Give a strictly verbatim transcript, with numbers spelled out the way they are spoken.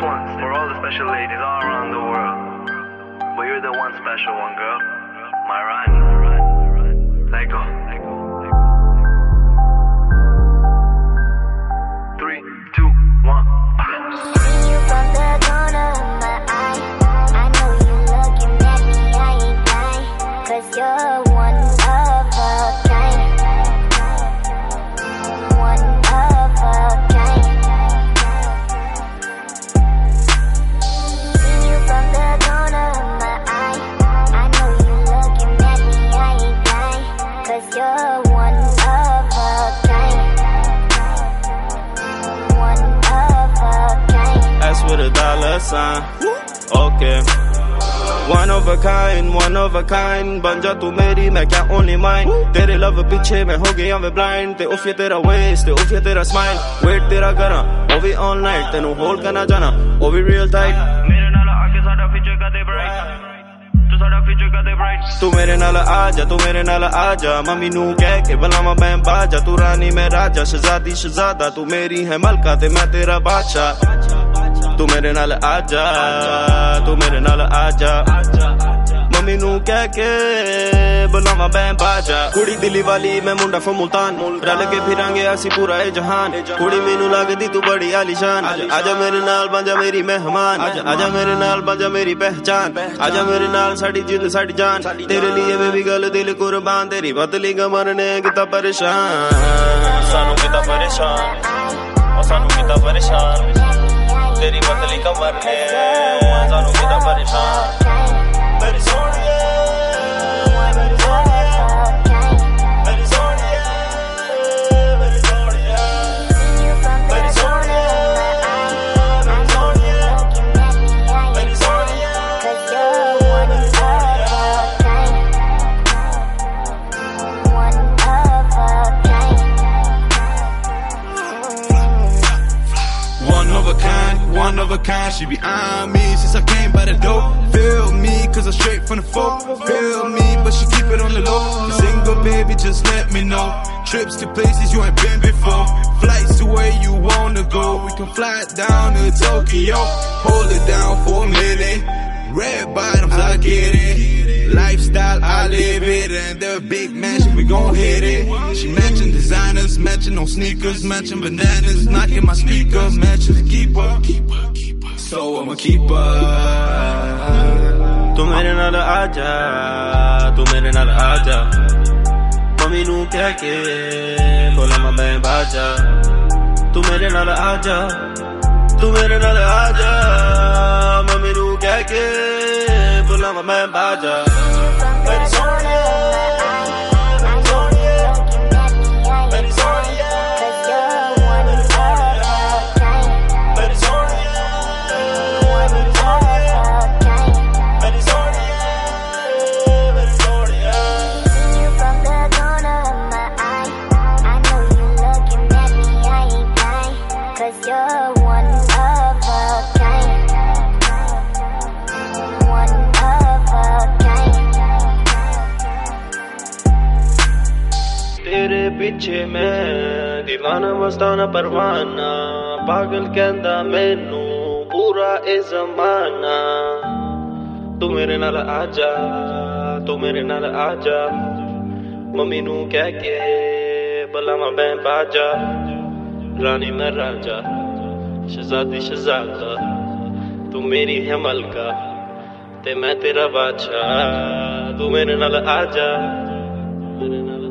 one's for all the special ladies all around the world. But you're the one special one, girl. My Rani. Let go. Three, two, one. See you from the corner of my eye. I know you looking at me, I ain't lying. Cause you're one of a kind. One of a kind. See you from the corner of my eye. I know you looking at me, I ain't lying. Cause you're one of a kind. One of a kind. That's with a dollar sign. Okay. One of a kind, one of a kind. बन जा तू मेरी मैं क्या only mine. तेरे love पीछे मैं हो गया मैं blind. ते उफ ये तेरा waist, ते उफ ये तेरा smile. Wait तेरा करा, वो भी all night. तेनू hold करना जाना, वो भी real tight. मेरे नाल आके साडा future का दे bright. तू साडा future का दे bright. तू मेरे नाल आजा, तू मेरे नाल आजा. मम्मी नू कह के बुलावा मैं बाजा. तू रानी मैं राजा, शहजादी शहजादा. तू मेरी है मलका ते मैं तेरा बादशाह. तू मेरे नाल आजा, तू मेरे नाल आजा. मम्मी नू कह के बुलावा मैं बाजा. कुड़ी दिल्ली वाली मैं मुंडा फ्रॉम मुल्तान. रल के फिरांगे असी पूरा ए जहान. कुड़ी मैनू लगदी तू बड़ी आलीशान. आजा मेरे नाल बन जा मेरी मेहमान. आजा मेरे नाल बन जा मेरी पहचान. आजा मेरे नाल साडी जिंद साडी जान. तेरे लिए बेबी गर्ल दिल कुर्बान. तेरी बदली कमर ने किता परेशान. सानू किता परेशान, ओ सानू किता परेशान. तेरी बदली कमर ने सानू किता परेशान. मेरी सोनिया, मेरी सोनिया, मेरी सोनिया, मेरी सोनिया, मेरी सोनिया, मेरी सोनिया, मेरी Sonia. Cause you're one of a kind. One of a kind. One of a kind, one of a kind. She be on me since I came by the door. Feel me, cause I'm straight from the folk. Feel me, but she keep it on the low. Single baby, just let me know. Trips to places you ain't been before. Flights to where you wanna go. We can fly down to Tokyo. Hold it down for a minute. Red bottoms, I get it. Lifestyle, I live it. And the big mansion, we gon' hit it. She matching designers, matching on sneakers, matching bananas, knocking my speakers, matching the keeper. So I'm a keeper. तू मेरे नाल आजा, तू मेरे नाल आजा. Mummy नू कह के बुलावा मैं बाजा. तू मेरे नाल आजा, तू मेरे नाल आजा. मम्मी नू कह के बुलावा मैं बाजा. मेरी सोनिया, मेरी सोनिया, मेरी सोनिया, मेरी सोनिया, मेरी सोनिया, मेरी सोनिया, मेरी Sonia. See you from the corner of my eye. I know you looking at me, I ain't lying. Cause you're one of a kind. One of a kind. तेरे पीछे मैं दीवाना मस्ताना परवाना. पागल कहंदा मैनू पूरा ए जमाना. तू मेरे नाल आजा, तू मेरे नाल आजा. मम्मी नू कह के बुलावा मैं बाजा. रानी मैं राजा, शहजादी शहजादा. तू मेरी है मलका ते मैं तेरा बादशाह. तू मेरे नाल आजा, मेरे नाल